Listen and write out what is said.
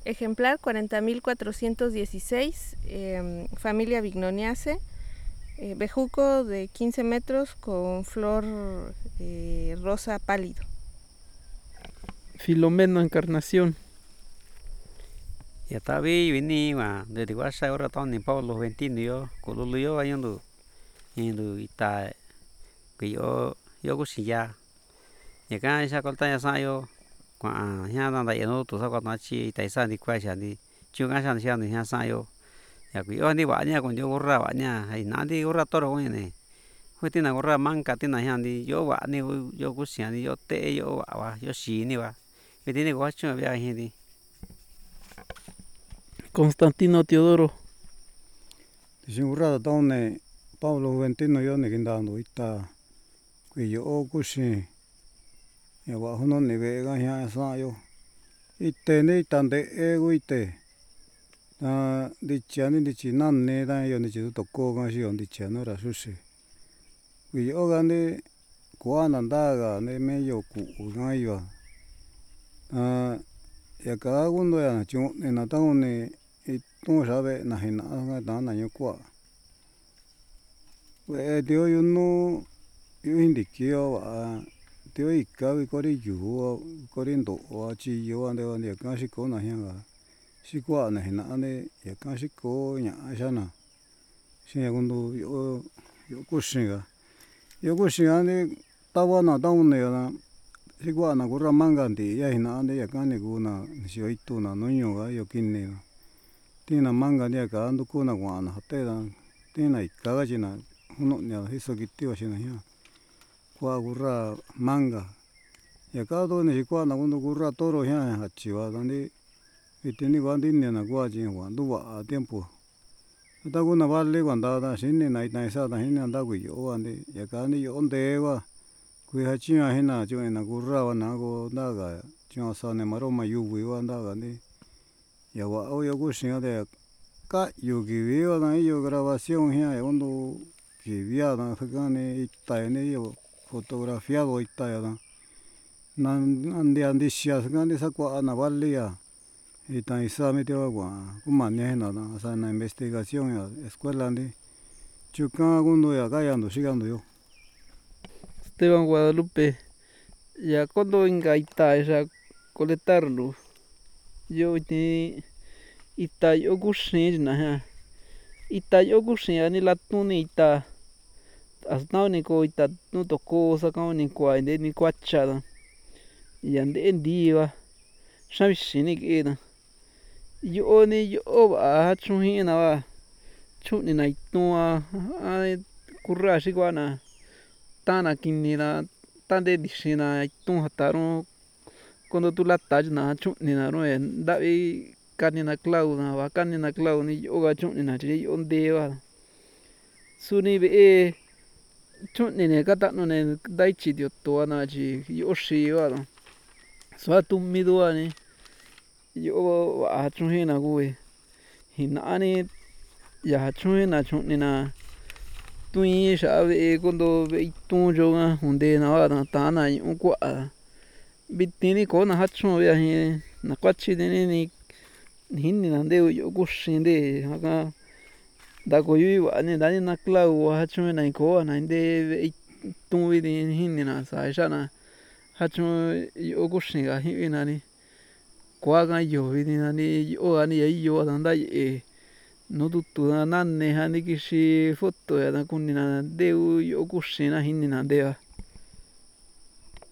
ejemplar 40.416, familia Bignoniaceae, bejuco de 15 metros con flor rosa pálido. Filomeno Encarnación. Ya tabi vini ma de wasa ora tahun ni Paulo 21 yo kululu yo ayundu indu ita yo kusiya ya kan sa kolta ya sa yo kwa nya da ya no tu sa kwa na chi ita sa ni kwa sha ni chu ga sa ni sa yo ya ku yo ni wa nya con yo gorra wa nya ai na di gorra toro ni hu ti na gorra manka ti na ya ni yo wa ni yo kusia ni yo te yo wa yo si ni wa vi ti ni wa chu ya hi ni Constantino Teodoro. Sigurado taune Paulo Juventino yo ni kindando ita kui yo kusi ya wa hono ni vega ya sa yo ite ni tande e guite di chani di chinanne da yo ni chitu toko ga shi on di chano ra sushi kui yo ga ni kwa nanda ga ne me yo ku ga yo ya ka gundo ya chu ni na taune tu sabe na hina ga ta na yo kwa we dio yo no yo indi kio wa dio ika vi kori yu kori ndo wa chi yo ande wa ne ka shi ko na ya ga shi kwa na hina ane ya ka shi ko nya sha na shi ya gundo yo kushi ga ne ta wa na taune ya na shi kwa na gorra manga ndi ya hina ande ya ka ne gu na shi yo itu na no yo ga yo kinne tina manga ni ka ando ku na wa na te da tina ika ga chi na no nya hiso kiti wa shi na ya kwa gorra manga ya ka do ni kwa na gundo gorra toro ya ha chi wa da ni ite ni wa ndi ne na kwa chi wa ndu wa tiempo ta ku na vale wa da da shi ni na ita sa da hin na da ku yo wa ni ya ka ni yo nde wa ku ha chi ya hin na chu na gorra wa na go da ga chu sa ne ma ro ma yu wi wa da ga ni ya wa o yo ku shi ya de ka yu gi wi wa na yo grabación ya undo que via da ka ne ita ne yo fotografiado ita ya da andi shia ka ni sa kwa na vale ya ita isa me te wa kuma ne na da sa na investigación ya escuela ni chu ka gundo ya ga ya ndo shi ga ndo yo Esteban Guadalupe. Ya cuando engaita esa coletarlo yo ni ita yo kushi na ha ita yo kushi ani la tuni ita asna ni ko ita no toko sa ka ni kwa inde ni kwacha da ya nde ndiwa shabi shini ke da yo ni yo ba chu hi na wa chu ni na ituwa a kurra shi kwa na ta na kini na ta de dishi na tu hataron cuando tu la taj na chu ni na ro da vi kani na clau na wa kani na clau ni yo ga chu ni na chi yo nde wa su ni be chu ni ne ka ta no ne dai chi dio to na chi yo shi wa so tu mi do ni yo wa chu hi na gu hi na ni ya chu na chu ni na tu yi sha ve cuando ve tu jo ga hunde na wa ta na yu kwa bi ti ni ko na ha chu ya hi na kwa chi ni hin ni na de yo ku shin de ha ka da ko yu wa ni da ni na clau ha chu na ko na de tu vi ni hin ni na sa sha na ha chu yo ku shin ga hi na ni kwa ga yo vi ni na ni yo ga ni yo da da no tu tu na ne ha ni ki shi foto ya da kun ni na de yo ku shin na hin ni na de